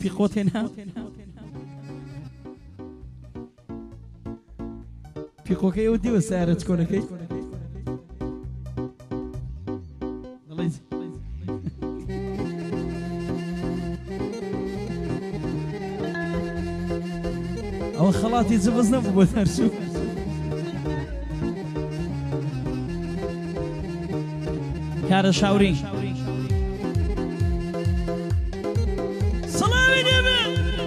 پیقۆت هێنا پیقۆکەی ئەو دیوە سیارەت کۆنەکەی ئەوە خەڵاتی جبز نەبوو بۆ تەرچوو کارە شاوری سەڵاوی دەبێ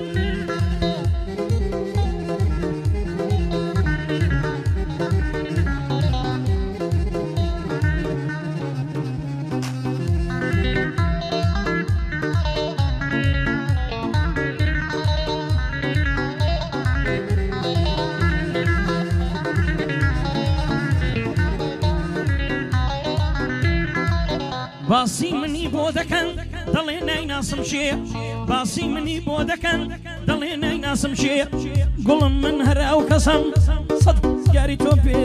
باسی منی بۆ دەکەن دەڵێ نایناسم شێ باسی منی بۆ دەکەن دەڵێ نایناسم شێ گوڵم من هەر ئەو کەسم سەد یاری تۆ پێ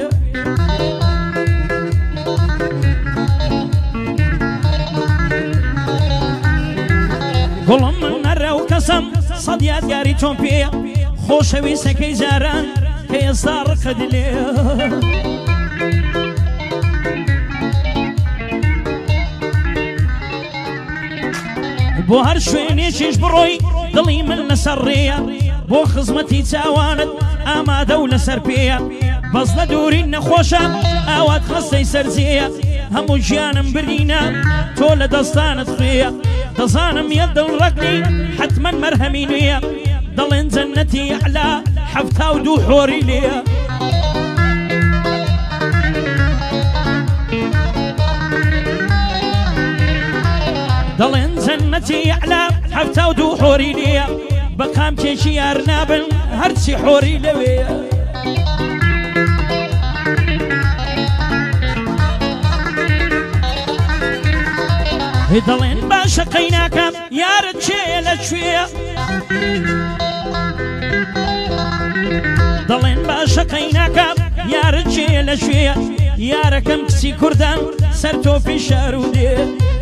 گوڵم من هەر ئەو کەسم سەد یاری تۆ پێ خۆشەویستەکەی جاران کە ئێستا ڕقەدلێ بۆ هەر شوێنێکیش بڕۆی دڵی من لەسەر ڕێیە بۆ خزمەتی چاوانت ئامادە و لەسەر پێیە بەس لە دووری نەخۆشە ئاوات خەستەی سەرجێیە هەموو ژیانم برینە تۆ لە دەستانت خوێیە دەزانم یەک دڵڕەقنی حتمەن مەرهەمی نوێیە دەڵێن جەنەتی ئەعلا حەفتا و دوو حۆری لێیە دەڵێن جەنەتی ئەعلا حەفتا و دوو حۆری لێیە بە قامکێکی یار نابن هەرچی حۆری لەوەیە دەڵێن باشە قەیناکەم یارت چێیە لەکوێیە دەڵێن باشە قەیناکەم یارت چێیە لەکوێیە یارەکەم کچی کوردان سەر تۆپی شار و دێ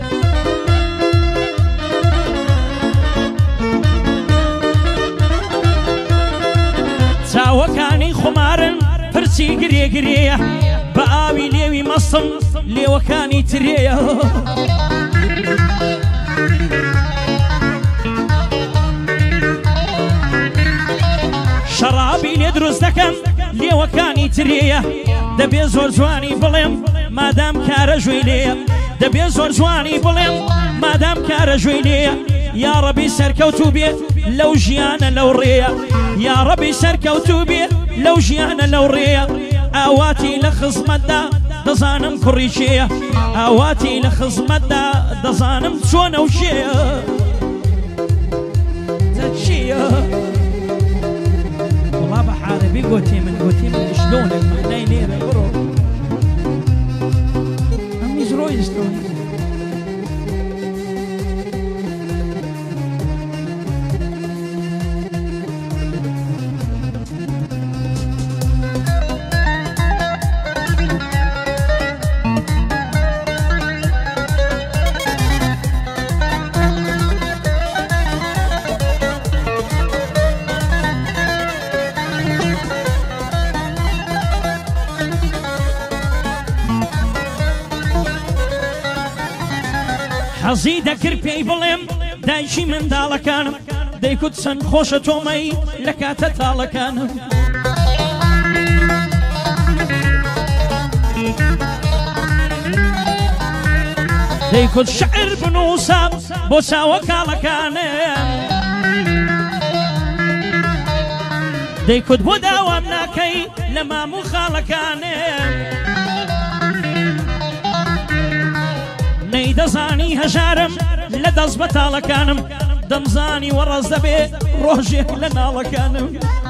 چاوەکانی خۆمارن پرچی گرێگرەیە بە ئاوی لێوی مەستم لێوەکانی ترێیە شەڕابی لێ دروست دەکەم لێوەکانی ترێیە دەبێ زۆر جوانی بڵێم مادام کارە ژوێی لێیە دەبێ زۆر جوانی بڵێم مادام کارە ژوێی لێیە یا ڕەبی سەرکەوتوو بێ لەو ژیانە لەو ڕێیە یا ڕەبی سەرکەوتوو بێ لەو ژیانە لەو ڕێیە ئاواتی لە خزمەتدا دەزانم کوڕی چێیە ئاواتی لە خزمەتدا دەزانم چۆنە و شێیە چییە وڵا بە حارەبی گۆتی من شلۆنە معنای لێرە بڕۆ ئەمیش ڕۆی شلۆنە حەزی دەکرد پێی بڵێم دایکی منداڵەکانم دەیکوت چەند خۆشە تۆمەی لە کاتە تاڵەکانم دەیکوت شعر بنووسە بۆ چاوە کاڵەکانم دەیکوت بۆ داوام ناکەی لە مام و خاڵەکانم نەیدەزانی هەژارم لە دەست بەتاڵەکانم دەمزانی وەڕەز دەبێ ڕۆژێک لە ناڵەکانم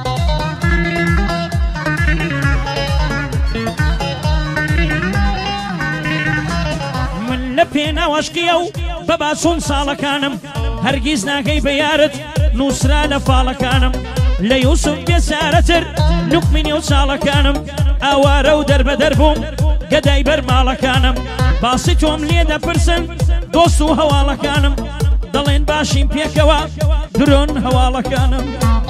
من لە پێناوەشقیە و بە باچۆن ساڵەکانم هەرگیز ناکەی بە یارت نووسرا لە فاڵەکانم لە یوسف بێچارەتر لوقمینی و چاڵەکانم ئاوارە و دەربەدەر بووم گەدای بەرماڵەکانم باسی تۆم لێ دەپرسن دۆست و هەواڵەکانم دەڵێن باشیم پێکەوە درۆن هەواڵەکانم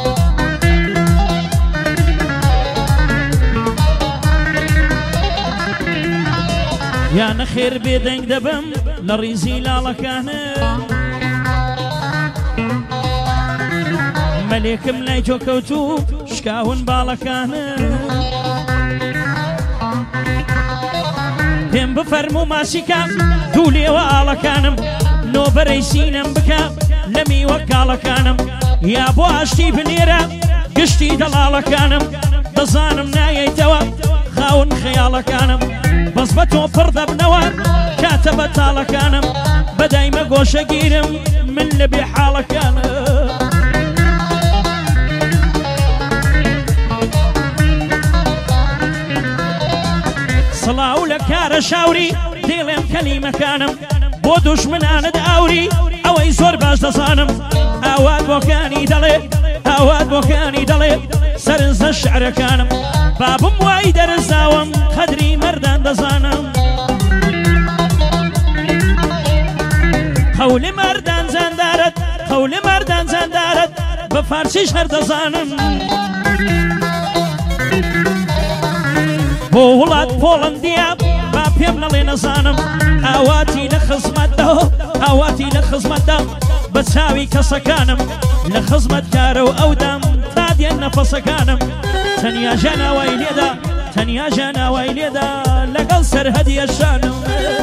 یا نەخێر بێدەنگ دەبم لە ڕیزی لاڵەکانم مەلێکم لای تۆ کەوتوو شکاون باڵەکانم پێم بفەرموو ماسیکە دوو لێوە ئاڵەکانم نۆبەرەی سینەم بکە لە میوە کاڵەکانم یا بۆ ئاشتی بنێرە گشتی دەڵاڵەکانم دەزانم نایەیتەوە خاون خەیاڵەکانم بەس بە تۆ پڕ دەبنەوە کاتە بەتاڵەکانم بەدایمە گۆشەگیرم من لە بێ حاڵەکانم سڵاو لە کارە شاوری دێڵێم کەلیمەکانم بۆ دوشمنانت ئاوری ئەوەی زۆر باش دەزانم ئاوات بۆکانی دەڵێ ئاوات بۆکانی دەڵێ سەرنجە شعرەکانم بابم وای دەرزاوم قەدری مەردان دەزانم قەولی مەردان زەندارەت قەولی مەردان زەندارەت بە فارسیش هەر دەزانم بۆ وڵات پۆڵەندیا با پێم نەڵێ نەزانم ئاواتی لە خزمەتدا ئاواتی لە خزمەتدا بە چاوی کەسەکانم لە خزمەت کارە و ئەودام تا دێن نەفەسەکانم تەنیا ژەناوای لێدا تەنیا ژەناوای لێدا لەگەڵ سەرهەدیە شانم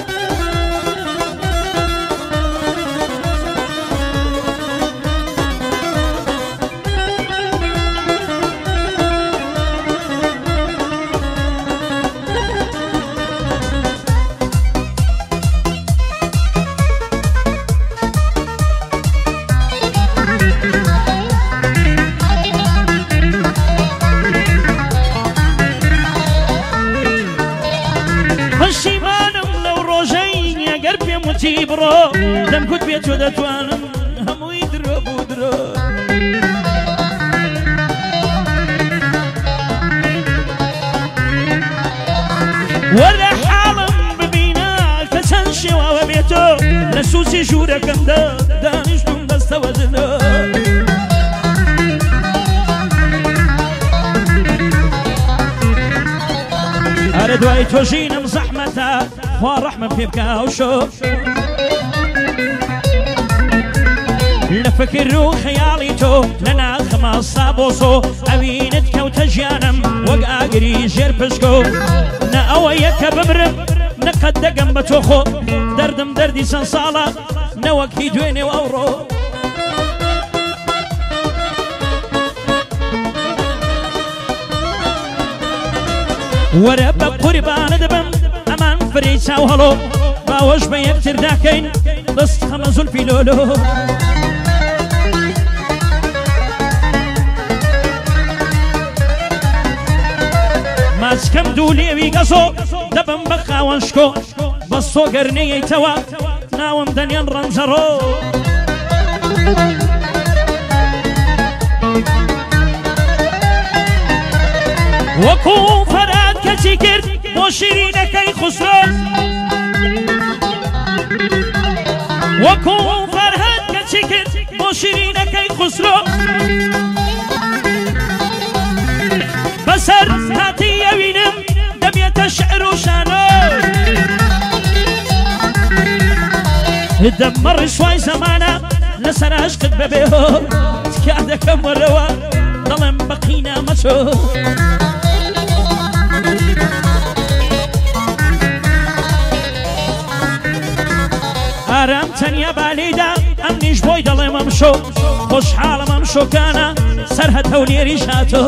بڕۆ دەمگوت بێت تۆ دەتوانم هەمووی درۆ بوو درۆ وەرە حاڵم ببینە کە چەند شێواوە بێتۆ لە سووسی ژوورەکەمدا دانیشتم دەستەوە دنۆ هەرە دوای تۆ ژینم زەحمەتە خوا ڕەحمەم پێ بکە هەوشۆ لە فکر و خەیاڵی تۆ لە ناخەماسا بۆسۆ ئەوینت کەوتە ژیانم وەک ئاگری ژێر پشکۆ نە ئەوە یەکە بمرم نەقەت دەگەم بە تۆ خۆ دەردم دەردی چەند ساڵە نەوەکی دوێنێ و ئەوڕۆ وەرە بە قوربانە دەبم ئەمان فری چاو هەڵۆ باوەش بە یەکتر داکەین دەست خەمە زولفی لۆلۆ ماچکەم دوو لێوی گەزۆ دەبم بە خاوەنشکۆ بە سۆگەرنەیەیتەوە ناوم دەنێن ڕەنجەڕۆ وەکو فەرات کەچی کرد بۆ شیرینەکەی خوسرۆ وەکو فەرهاد کەچی کرد بۆ شیرینەکەی خوسرۆ بەسەر هاتی ئەوینم دەبێتە شعر و شانۆ دەمە ڕیشوای زەمانە لەسەر عەشقت بەبێهۆ تکا دەکەم وەرەوە دەڵێم بەقینە مەچۆ ئارام تەنیا بالێدا ئەم نیش بۆی دەڵێم ئەم شۆ خۆشحاڵم ئەم شۆکانە سەر هەتە و لێریش هاتۆ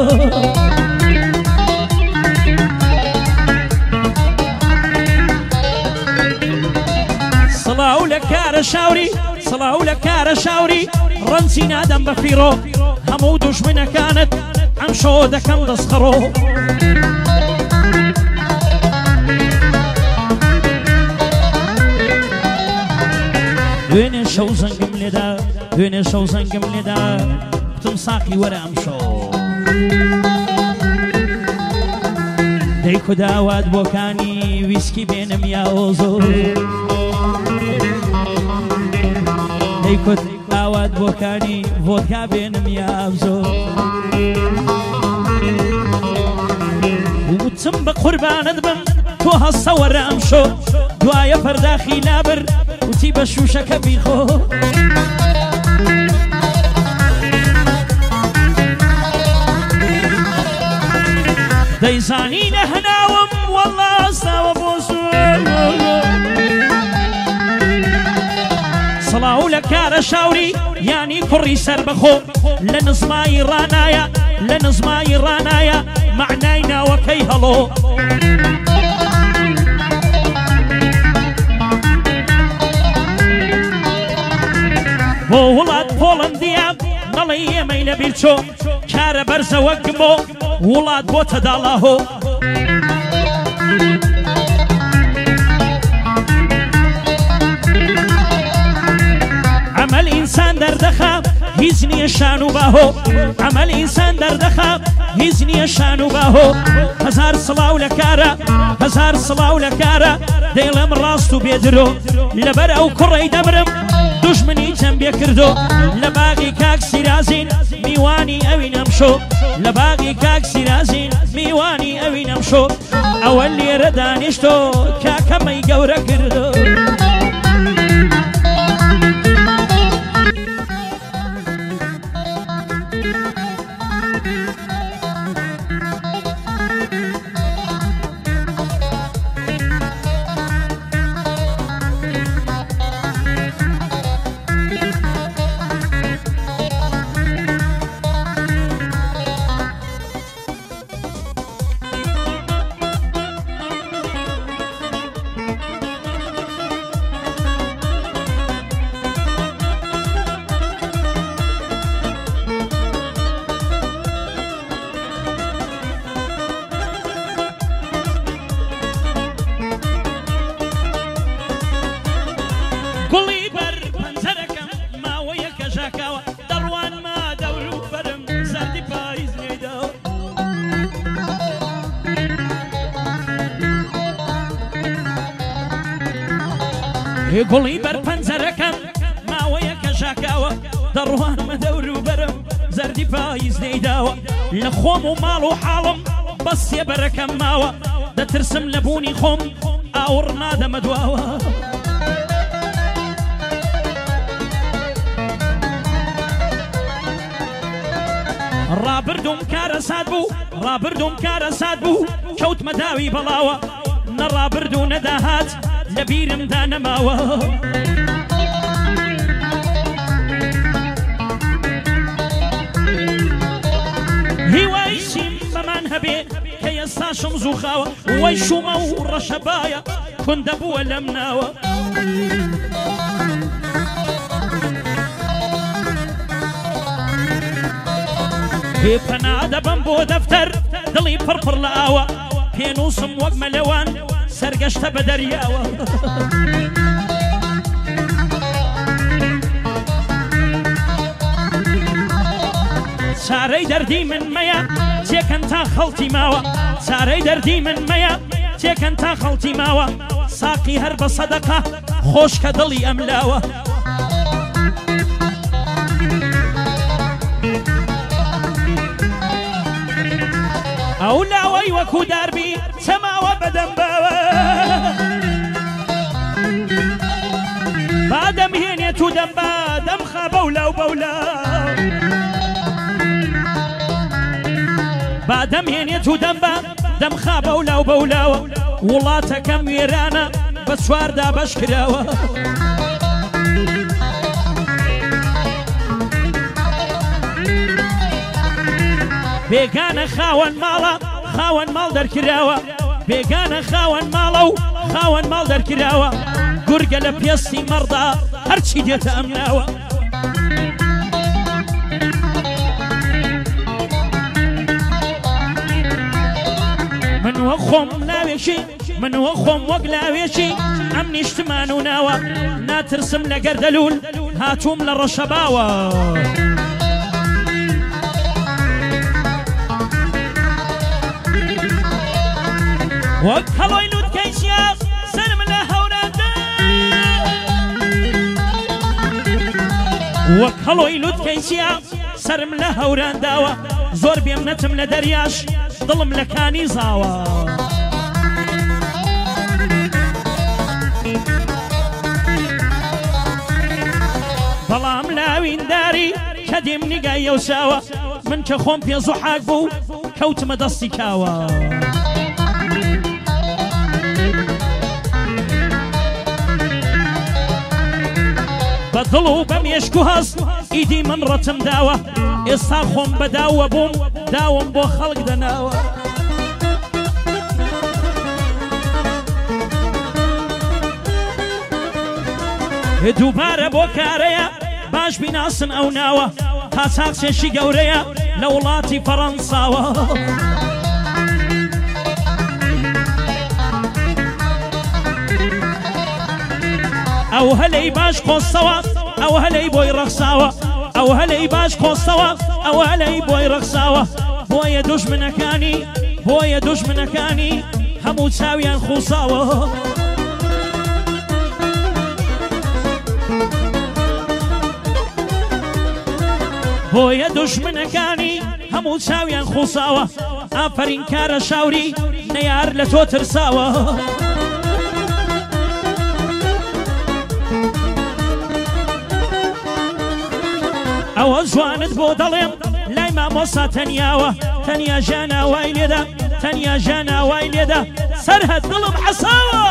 سڵاو لە کارە شاوری سڵاو لە کارە شاوری ڕەنجی نادەم بە فیڕۆ هەموو دوژمنەکانت ئەم شۆ دەکەم دەستخەڕۆ دوێنێ شەو زەنگم لێدا دوێنێ شەو زەنگم لێدا گوتم ساقی وەرە ئەم شۆ دەی کوداوات بۆکانی ویسکی بێنم یا ئۆزۆ دەیکوت ئاوات بۆکانی ڤۆدکا بێنم یابزۆ وتم بە قوربانت بم تۆ هەستە وەرە ئەمشۆ دوایە پەرداخی لابر وتی بە شوشەکە بیخۆ دەیزانینە هەناوم وەڵڵا ئەستاوە بۆ سڵاو لە کارە شاوری یانی کوڕی سەر بەخۆ لە نزمایی ڕانایە لە نزمایی ڕانایە معنای ناوەکەی هەڵۆ بۆ وڵات پۆڵەندیا نەڵی ئێمەی لەبیر چۆ کارە بەرزەوە گمۆ وڵات بۆتە داڵاهۆ عمل ئینسان دەردەخا هیچ نییە شان و باهۆ عمل ئینسان دەردەخا هیچ نییە شان و باهۆ هەزار سڵاو لە کارە هەزار سڵاو لە کارە دەیڵێم ڕاست و بێدرۆ لەبەر ئەو کوڕەی دەمرم دوژمنی چەند بێ کردۆ لە باغی کاک سیرازین میوانی ئەوی نەمشۆ لە باغی کاک سیرازین میوانی ئەوی نەمشۆ ئەوە لێرە دانیشتۆ کاکەمەی گەورە کردۆ گوڵی بەر پەنجەرەکەم ماوەیە کە ژاکاوە دەڕوان ما دەور و بەرم زەردی پاییز لێداوە گوڵی بەر پەنجەرەکەم ماوەیە کە ژاکاوە دەڕوان مە دەور و بەرم زەردی پاییز لێداوە لە خۆم و ماڵ و حاڵم بەس سێبەرەکەم ماوە دەترسم لە بوونی خۆم ئاوڕ نادەمە دواوە ڕابردوم کارە سات بوو ڕابردوم کارە سات بوو کەوتمە داوی بەڵاوە نەڕابرد و نەداهات لە بیرمدا نەماوە هیوای شیم بەمان هەبێ کە ئێستاشم زووخاوە وەی شومە و ڕەشەبایە کوندە بووە لەم ناوە پێپەنا دەبەم بۆ دەفتەر دڵی پڕپڕ لە ئاوە پێنووسم وەک مەلەوان سەرگەشتە بە دەریاوە چارەی دەردی من مەیە تێکەن تا خەڵتی ماوە چارەی دەردی من مەیە تێکەن تا خەڵتی ماوە ساقی هەر بە سەدەقە خۆشکە دڵی ئەملاوە ئەو لاوەی وەکو داربی چەماوە بەدەمباوە بادەم هێنێت و دەمبا دەمخا بەولاو بەولاو بادەم هێنێت و دەمبا دەمخا بەولاو بەولاوە وڵاتەکەم وێرانە بە چواردا بەش کراوە بێگانە خاوەن ماڵە خاوەن ماڵ دەرکراوە بێگانە خاوەن ماڵە و خاوەن ماڵ دەرکراوە گورگە لە پێستی مەڕدا هەرچی دێتە ئەم ناوە من وە خۆم ناوێشی من وە خۆم وەک لاوێشی ئەم نیشتمان و ناوە ناترسم لە گەردەلوول هاتووم لە ڕەشەباوە وەک هەڵۆی لووتکەی شیاف سەرم لە هەورادا وەک هەڵۆی لوتکەی چیا سرم لە هەوران داوە زۆر بێم نەچم لە دەریاش دڵم لە کانی زاوە بەڵام لاوینداری کە دێم نیگای ئەوساوە من کە خۆم پێ زوحاک بوو کەوتمە دەستی کاوە بە دڵ و بە مێشک و هەست ئیدی من ڕەتم داوە ئێستا خۆم بەداوە بووم داوم بۆ خەڵک دەناوە دووبارە بۆ کارەیە باش بیناسن ئەو ناوە تا چاقچێشی گەورەیە لە وڵاتی فەڕەنساوە ئەو هەلەی باش قۆستەوە ئەو هەلەی بۆی ڕەخساوە ئەو هەلەی باش قۆستەوە ئەو هەلەی بۆی ڕەخساوە بۆیە دوژمنەکانی هەموو چاویان خوساوە بۆیە دوژمنەکانی هەموو چاویان خوساوە ئافرین کارە شاوری نەیار لە تۆ ترساوە ئەوە جوانت بۆ دەڵێم لای مامۆستا تەنیاوە تەنیا ژیاناوای لێدا تەنیا ژیاناوای لێدا سەرهەد دڵم حەساوە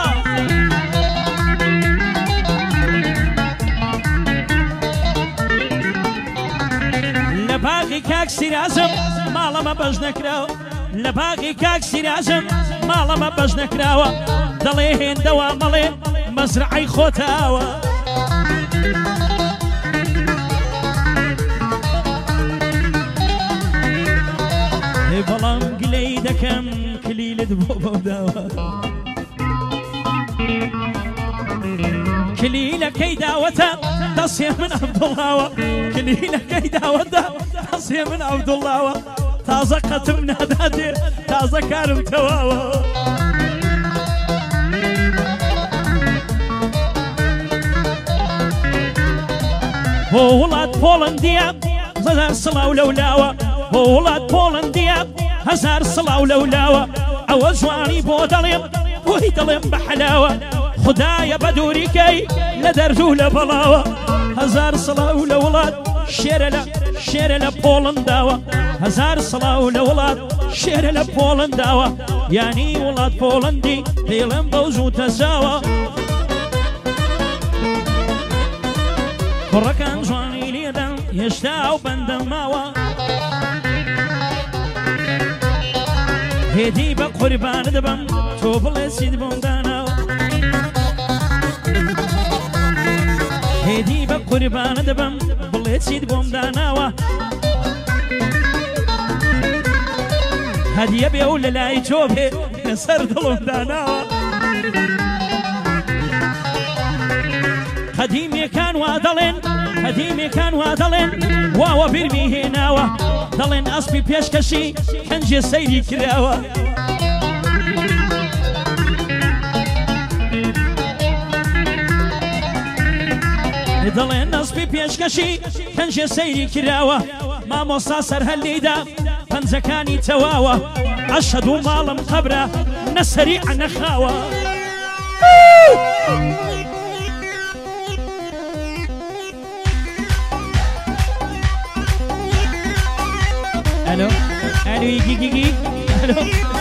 لە باغی کاک سیرازم ماڵەمە بەش نەکراوە لە باغی کاک سیرازم ماڵەمە بەش نەکراوە دەڵێ هێندەوە مەڵێ مەزرعەی خۆتاوە بەڵام گلەی دەکەم کلیلت بۆ بەوداوە کلیلەکەی داوەتە دەسێ من عەبدوڵڵاوە کلیلەکەی داوەتە دەسێ من عەبدوڵڵاوە تازە قەتم ناداتێ تازە کارم تەواوە بۆ وڵات پۆڵەندیە هەزار سڵاو لەولاوە بۆ وڵات پۆڵەندیە هەزار سڵاو لەولاوە ئەوە جوانی بۆ دەڵێم بۆی دەڵێم بە حەلاوە خدایە بە دووریکەی لە دەردوو لە بەڵاوە هەزار سڵاو لە وڵات شێرە لە پۆڵەنداوە هەزار سڵاو لە وڵات شێرە لە پۆڵەنداوە یانی وڵات پۆڵەندی دێڵێم بەو زوو تەزاوە کوڕەکان جوانی لێدەن هێشتا ئەو بەندەم ماوە هێدی بە قوربانە دەبم تۆ بڵێ چیت بۆم داناوە هێدی بە قوربانە دەبم بڵێ چیت بۆم داناوە هەدیە بێ و لە لای تۆ بێ لەسەر دڵم داناوە قەدیمێکان وا دەڵێن واوە بیرمی هێناوە دەڵێن ئەسپی پێشکەشی کەنجێ سەیری کراوە دەڵێن ئەسپی پێشکەشی کەنجێ سەیری کراوە مامۆستا سەرهەللیدا پەنجەکانی تەواوە ئەشهەد و ماڵم قەبرە نەسەریع نەخاوە الو الو يجي الو